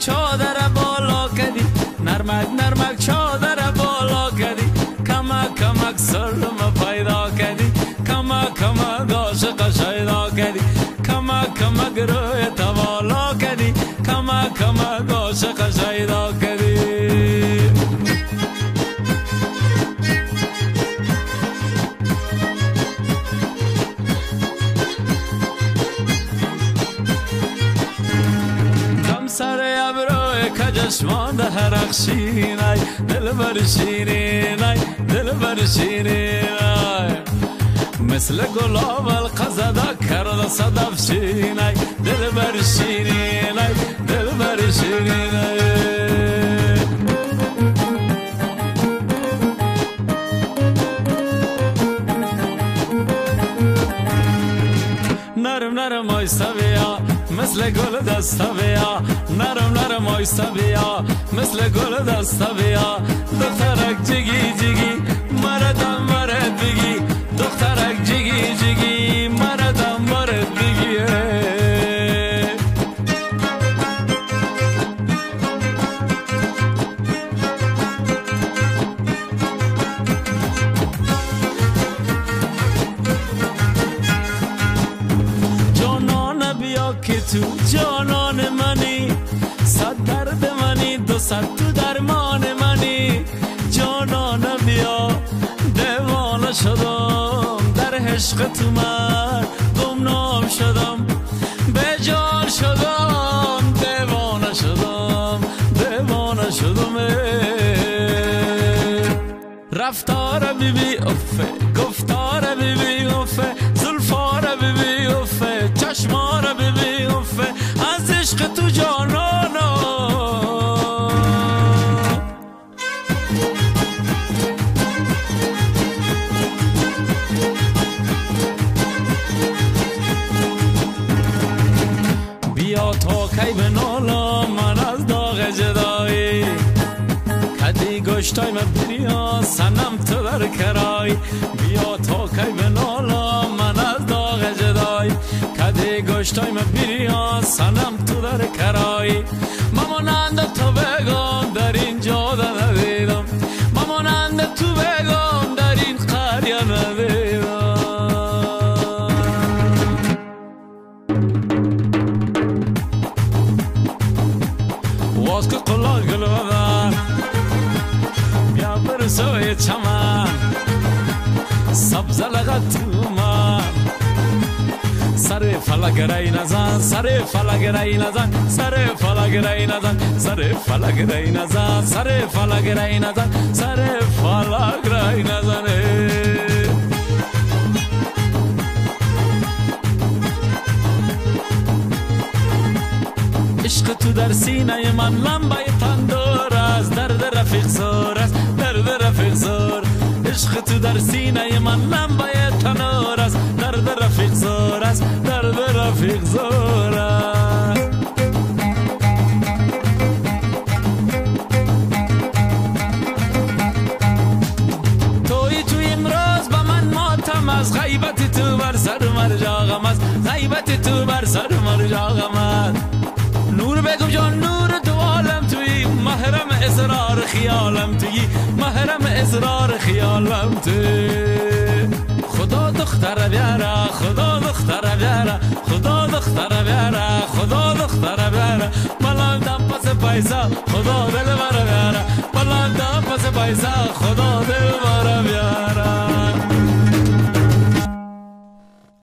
چادر بالا کدی، نرمک نرمک چادر بالا کدی، کمک کمک سرم پیدا کدی، کمک کمک عاشق شیدا کدی، کمک کمک روی توالا کدی، کمک کمک عاشق شیدا کدی. سر ابروی کجشمان ده رخشینای دل برشینای دل برشینای مثل گلاب القزدا کرد صدف شینای دل برشینای دل برشینای نرم نرم آیسته بیا مثل گل دسته بیا، نرم نرم آیسته بیا مثل گل دسته بیا، دخترک جگی جگی مردم مرد بگی، دخترک جگی جگی مردم مرد بگی. که تو جانان منی، صد درد منی، دو صد تو درمان منی، جانان بیا دیوانه شدم، در عشق تو من گمنام شدم، به جان شدم، دیوانه شدم، دیوانه شدم. رفتار بی بی افه، گفتار بی بی افه، زلفار بی بی افه، چشمار بی بی افه، از عشق تو جانانا. بیا تا کی بنالا من از داغ جدایی، کدی گشتای من بریا سنم تو در کرای، بیا تا کی بنالا من از داغ جدای، کدی گشتای من بریا سنم تو در کرای. مامانند تو بگم در این جاده ندیدم، مامانند تو بگم در این قریه ندیدم. واس که قلال گل بدن بیا برسوی چمن، سبز لغت تو من، سر فلک رای نزن، سر فلک رای نزن، سر فلک رای نزن، سر فلک رای نزن، سر فلک رای نزن، سر فلک رای نزن. عشق تو در سینه من لمبه تندور است، درد رفیق زور است، درد رفیق زور. عشق تو در سینه من لمبه تنور است، درد رفیق زور است، درد رفیق زور است. توی امروز با من ماتم از غیبت تو بر سر مرجاغم است، غیبت تو بر سر مرجاغم است. نور بگم جان نور تو عالم توی، محرم اسرار خیالم توی، محرم اسرار خیالم توی. خدا دختر بیاره، خدا دختر بیاره، خدا دختر بیاره، خدا دختر بیاره، بلندم پس پیسا خدا دل بر بیاره، بلندم پس پیسا خدا دل بر بیاره.